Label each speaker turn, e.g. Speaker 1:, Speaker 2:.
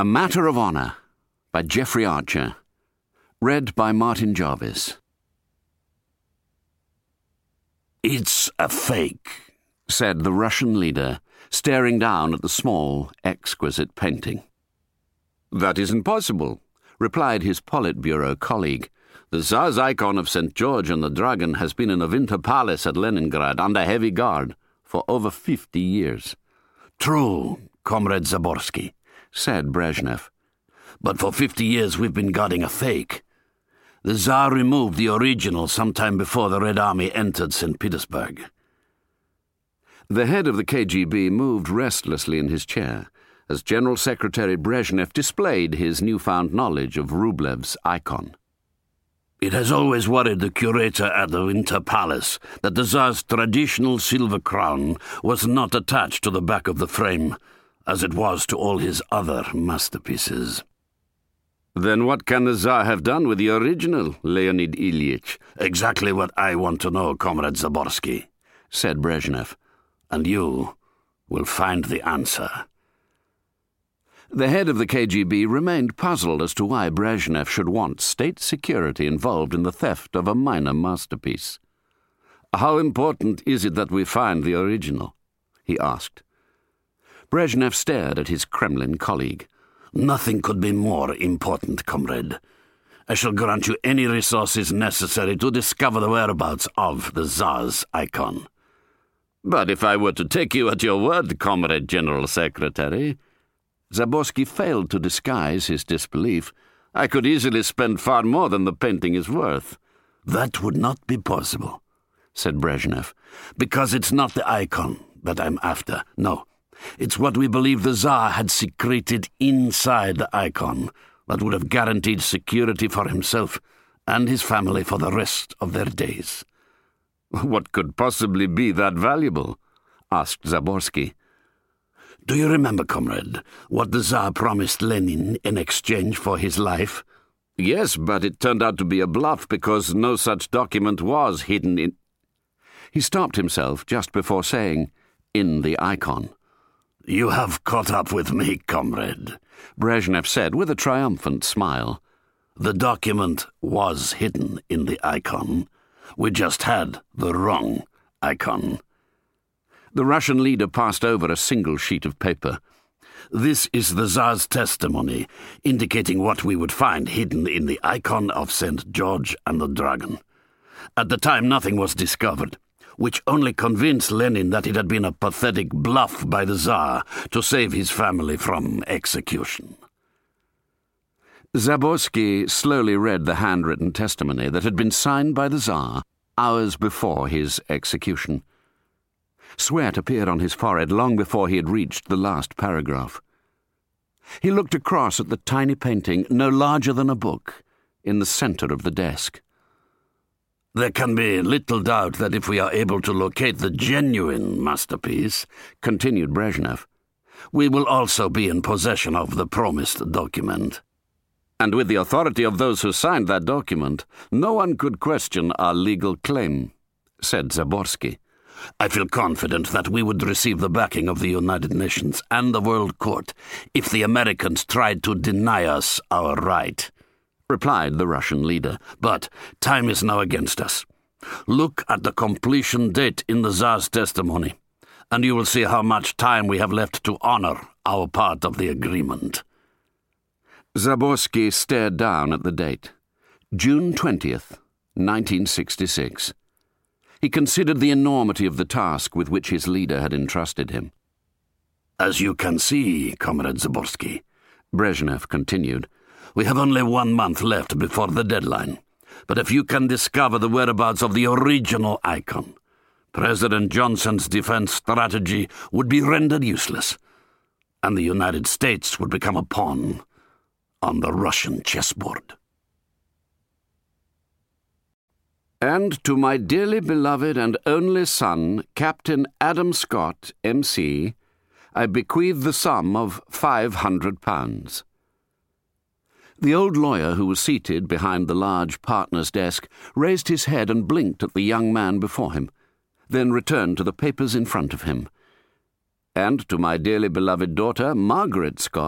Speaker 1: A Matter of Honor by Jeffrey Archer. Read by Martin Jarvis.
Speaker 2: "It's a fake,"
Speaker 1: said the Russian leader, staring down at the small, exquisite painting. "That isn't possible," replied his Politburo colleague. "The Tsar's icon of St. George and the Dragon has been in the Winter Palace at Leningrad under heavy guard for over 50 years.
Speaker 2: "True, Comrade Zaborsky,"
Speaker 1: said Brezhnev.
Speaker 2: "but for 50 years we've been guarding a fake. The Tsar removed the original sometime before the Red Army entered St. Petersburg."
Speaker 1: The head of the KGB moved restlessly in his chair as General Secretary Brezhnev displayed his newfound knowledge of Rublev's icon.
Speaker 2: "It has always worried the curator at the Winter Palace that the Tsar's traditional silver crown was not attached to the back of the frame, as it was to all his other masterpieces."
Speaker 1: "Then what can the Tsar have done with the original, Leonid Ilyich?"
Speaker 2: "Exactly what I want to know, Comrade Zaborsky,"
Speaker 1: said Brezhnev.
Speaker 2: "And you will find the answer."
Speaker 1: The head of the KGB remained puzzled as to why Brezhnev should want state security involved in the theft of a minor masterpiece. "How important is it that we find the original?" he asked. Brezhnev stared at his Kremlin colleague.
Speaker 2: "Nothing could be more important, comrade. I shall grant you any resources necessary to discover the whereabouts of the Tsar's icon."
Speaker 1: "But if I were to take you at your word, Comrade General Secretary," Zaborsky failed to disguise his disbelief, "I could easily spend far more than the painting is worth."
Speaker 2: "That would not be possible," said Brezhnev, "because it's not the icon that I'm after. No, it's what we believe the Tsar had secreted inside the icon that would have guaranteed security for himself and his family for the rest of their days."
Speaker 1: "What could possibly be that valuable?" asked Zaborsky.
Speaker 2: "Do you remember, comrade, what the Tsar promised Lenin in exchange for his life?"
Speaker 1: "Yes, but it turned out to be a bluff because no such document was hidden in—" He stopped himself just before saying, "in the icon."
Speaker 2: "You have caught up with me, comrade,"
Speaker 1: Brezhnev said with a triumphant smile.
Speaker 2: "The document was hidden in the icon. We just had the wrong icon."
Speaker 1: The Russian leader passed over a single sheet of paper.
Speaker 2: "This is the Tsar's testimony, indicating what we would find hidden in the icon of St. George and the Dragon. At the time, nothing was discovered, which only convinced Lenin that it had been a pathetic bluff by the Tsar to save his family from execution."
Speaker 1: Zaborsky slowly read the handwritten testimony that had been signed by the Tsar hours before his execution. Sweat appeared on his forehead long before he had reached the last paragraph. He looked across at the tiny painting, no larger than a book, in the center of the desk.
Speaker 2: "There can be little doubt that if we are able to locate the genuine masterpiece," continued Brezhnev, "we will also be in possession of the promised document."
Speaker 1: "And with the authority of those who signed that document, no one could question our legal claim," said Zaborsky.
Speaker 2: "I feel confident that we would receive the backing of the United Nations and the World Court if the Americans tried to deny us our right," replied the Russian leader. "But time is now against us. Look at the completion date in the Tsar's testimony, and you will see how much time we have left to honor our part of the agreement."
Speaker 1: Zaborsky stared down at the date. June 20th, 1966. He considered the enormity of the task with which his leader had entrusted him.
Speaker 2: "As you can see, Comrade Zaborsky,"
Speaker 1: Brezhnev continued,
Speaker 2: "we have only 1 month left before the deadline. But if you can discover the whereabouts of the original icon, President Johnson's defense strategy would be rendered useless, and the United States would become a pawn on the Russian chessboard."
Speaker 1: "And to my dearly beloved and only son, Captain Adam Scott, M.C., I bequeath the sum of £500. The old lawyer, who was seated behind the large partner's desk, raised his head and blinked at the young man before him, then returned to the papers in front of him. "And to my dearly beloved daughter, Margaret Scott,